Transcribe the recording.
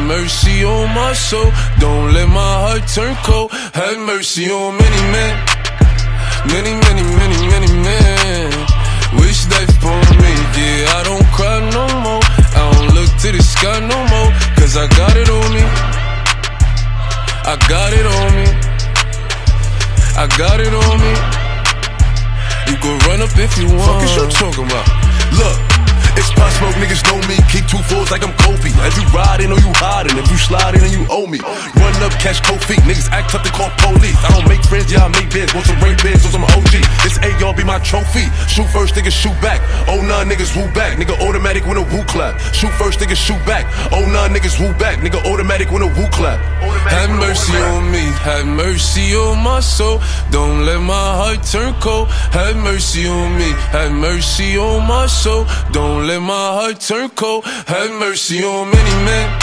mercy on my soul. Don't let my heart turn cold. Have mercy on many men. Many, many, many, many men. Wish life for me. Yeah, I don't cry no more. I don't look to the sky no more. Cause I got it on me. I got it on me. I got it on me. You can run up if you want. Fuck is you talking about? Look, it's Pop Smoke, niggas know me. Keep 2 fours like I'm Kobe. As you riding or you hiding, if you sliding and you owe me. Run up, catch cold feet. Niggas act up, they call police. I don't make friends, yeah, I make bids. Want some ring bids, want some OG. This AR be my trophy. Shoot first, niggas shoot back. Oh nah, niggas woo back. Nigga automatic with a woo clap. Shoot first, niggas shoot back. Oh nah, niggas woo back. Nigga automatic with a woo clap. Have mercy on me. Have mercy on my soul. Don't let my heart turn cold. Have mercy on me. Have mercy on my soul. Don't let my heart turn cold. Have mercy on many men.